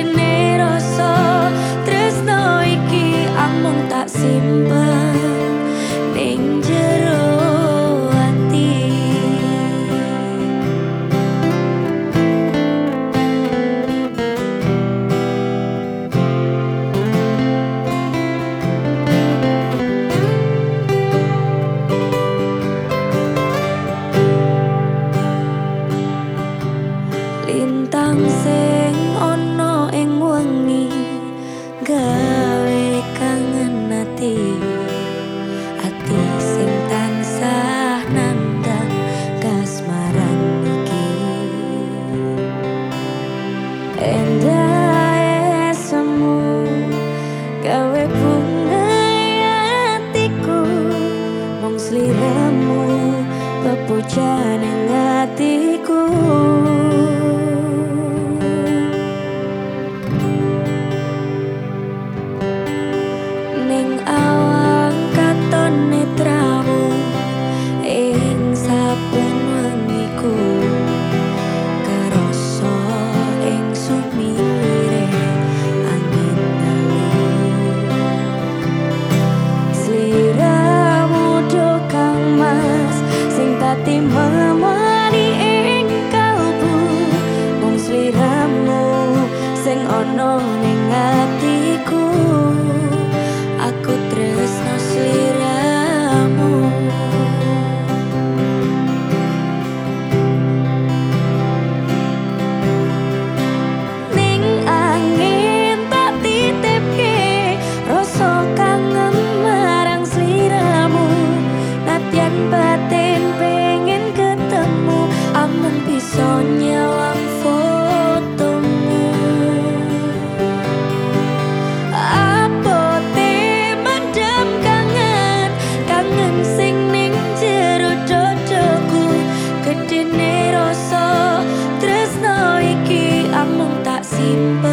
gedene rasa tresno iki amung tak simpen ning jero ati. Lintang sing ana ing wengi gawe kangen ati sing tansah nandang kasmaran iki. Endah semu gawe bunga atiku mung sliramu pepujan ing atiku. Ning awang katon netramu ing saben wengiku kerasa ing sumire angin dalu. Sliramu do kang mas sing dadi memani ing kalbu mung sliramu sing ana ning atiku. Aku tresno sliramu. Ning angin tak titipke rasa kangen marang sliramu. Nadyan batin pengen ketemu amun bisa nyawang fotomu. Sing ning jero dodoku gedene rasa tresno iki amung tak simpen